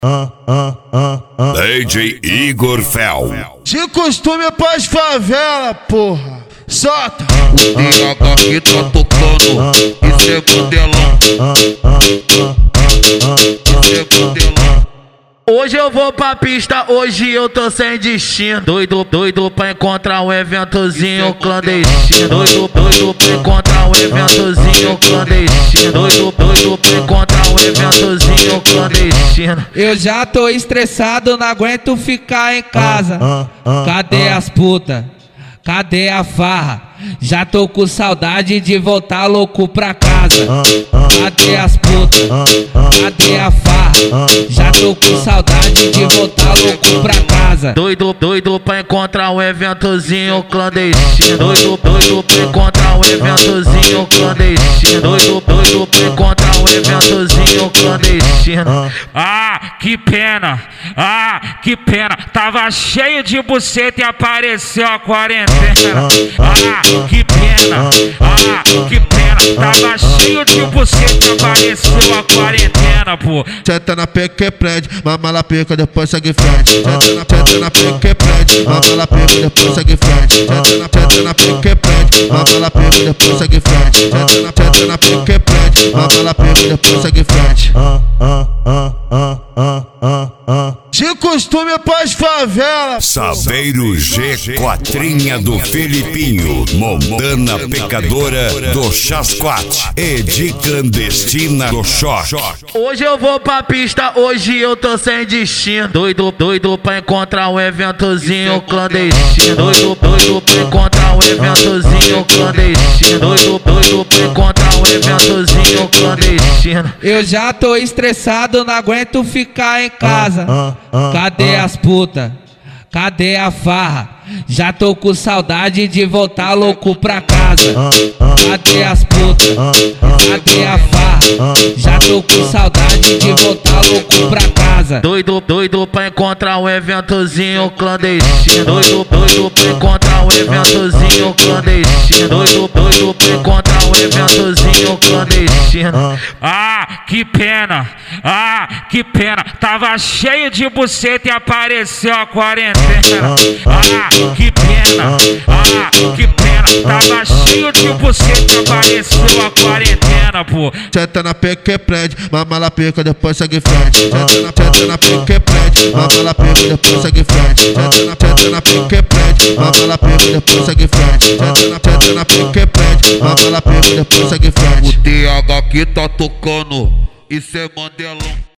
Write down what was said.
DJ Igor Fel. De costume pras favela, porra. Solta! O DH que tá tocando, isso é modelão. Isso é modelão. Hoje eu vou pra pista, hoje eu tô sem destino. Doido pra encontrar um eventozinho clandestino. Doido pra encontrar um eventozinho clandestino. Doido pra encontrar um eventozinho clandestino. Eu já tô estressado, não aguento ficar em casa. Cadê as putas? Cadê a farra? Já tô com saudade de voltar louco pra casa. Cadê as putas? Cadê a farra? Já tô com saudade de voltar louco pra casa. Doido pra encontrar um eventozinho clandestino. Doido pra encontrar um eventozinho clandestino. Doido pra encontrar um eventozinho clandestino. Ah, que pena, que pena. Tava cheio de buceta e apareceu a quarentena. Ah, que pena, que pena. Tava cheio de buceta e apareceu a quarentena, pô. Senta na pica e prende, mama na pica, depois segue frente. Senta na pica e prende, mama na pica, depois segue frente. Senta na pica e prende, mama na pica, depois segue frente. Senta na pica e prende, mama na pica, depois segue frente. De costume pras favela. Saveiro G, Quatrinha do Felipinho, Montana Pecadora do Chasquate, Edi Clandestina do Choque. Hoje eu vou pra pista, hoje eu tô sem destino. Doido pra encontrar um eventozinho clandestino. Doido pra encontrar um eventozinho clandestino. Doido pra encontrar um eventozinho clandestino. Eu já tô estressado, não aguento ficar em casa. Cadê as putas? Cadê a farra? Já tô com saudade de voltar louco pra casa. Cadê as putas? Cadê a farra? Já tô com saudade de voltar louco pra casa. Doido pra encontrar um eventozinho clandestino. Doido pra encontrar um eventozinho clandestino. Doido pra encontrar um eventozinho clandestino. Ah, que pena, que pena. Tava cheio de buceta e apareceu a quarentena. Ah, que pena, que pena. Tava cheio de buceta e apareceu a quarentena, pô. Senta na pica e prende, mama na pica, depois segue frente. Senta na pica e prende, mama na pica, depois segue frente. Senta na pica e prende, mama na pica, depois segue frente. Senta na pica e prende, mama na pica, depois segue frente. O DH que tá tocando, isso é modelão.